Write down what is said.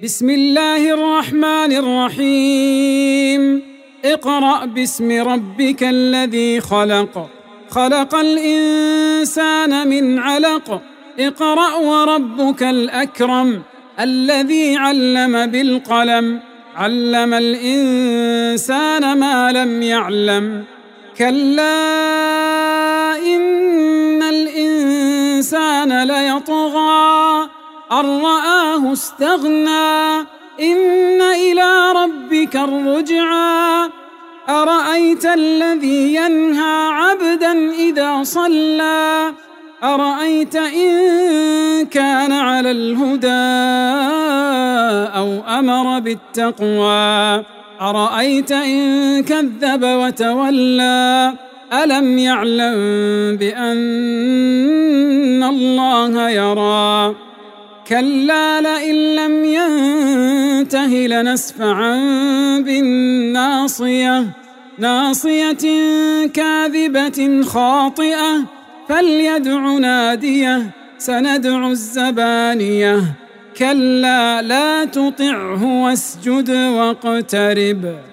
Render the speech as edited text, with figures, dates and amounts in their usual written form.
بسم الله الرحمن الرحيم. اقرأ باسم ربك الذي خلق، خلق الإنسان من علق. اقرأ وربك الأكرم الذي علم بالقلم، علم الإنسان ما لم يعلم. كلا إن الإنسان ليطغى أن رآه استغنى، إن إلى ربك الرجعى. أرأيت الذي ينهى عبدا إذا صلى، أرأيت إن كان على الهدى أو أمر بالتقوى، أرأيت إن كذب وتولى. ألم يعلم بأن الله يرى. كلا لئن لم ينته لنسفعا بالناصية، ناصية كاذبة خاطئة، فليدع ناديه سندع الزبانية. كلا لا تطعه واسجد واقترب.